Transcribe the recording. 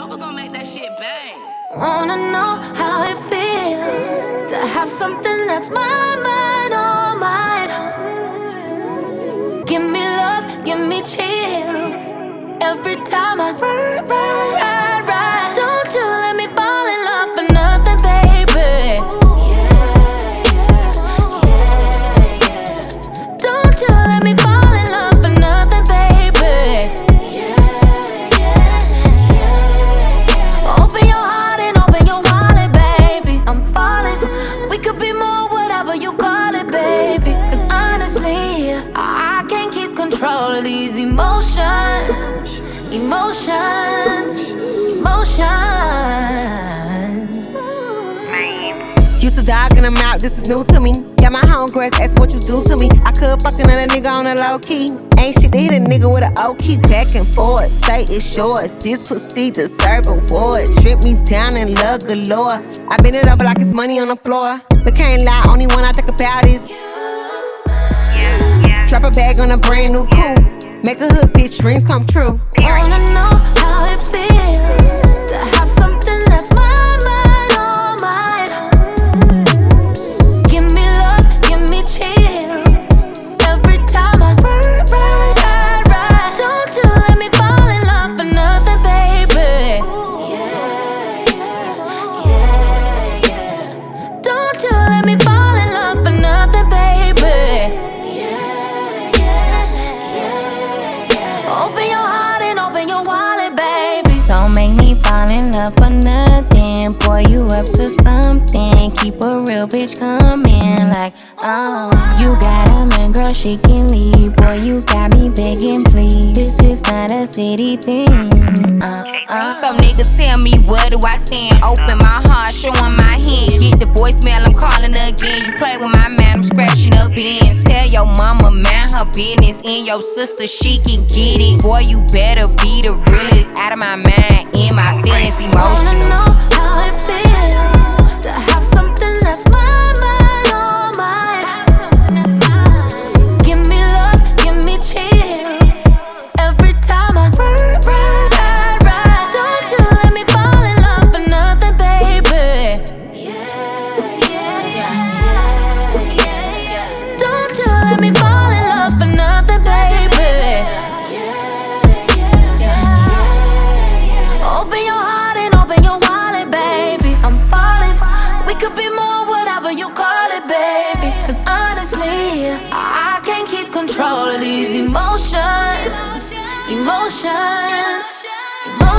Nova gon' make that shit bang. Wanna know how it feels to have something that's my mind, all mine. Give me love, give me chills every time I ride. Don't you let me fall in love for nothing, baby. Don't you let me fall in love for nothing, baby. Open your heart and open your wallet, baby. I'm falling. We could be more, whatever you call it, baby. Cause honestly, I can't keep control of these emotions. Used to dogging them out, this is new to me. Got my homegirls ask what you do to me. I could fuck another nigga on a low key. Ain't shit to hit a nigga with a O key. Back and forth, say it's yours. This pussy deserve awards. Strip me down and love galore. I bend it over like it's money on the floor. But can't lie, only one I think about is drop a bag on a brand new coupe. Make a hood bitch dreams come true. Wanna know how it feels to have something that's my mind, all mine. Give me love, give me chills every time I ride. Don't you let me fall in love for nothing, baby. Don't you let me fall in love for nothing, baby. Open your heart and open your wallet, baby. Don't make me fall in love for nothing. Boy, you up to something. Keep a real bitch coming like, oh. You got a man, girl, she can leave. Boy, you got me begging, please. This is not a city thing. Some niggas tell me, what do I send? Open my heart, showing my hand. Get the voicemail, I'm calling again. You play with my man, I'm scratching up ends. Tell your mama, man, her business. And your sister, she can get it. Boy, you better be the realest. Out of my mind, in my feelings, emotional. Wanna know how it feels to have something that's my mind, all mine. Give me love, give me chills every time I ride. Don't you let me fall in love for nothing, baby. Don't you let me fall in love for nothing, baby. Open your heart and open your wallet, baby. I'm falling. We could be more, whatever you call it, baby. Cause honestly, I can't keep control of these emotions.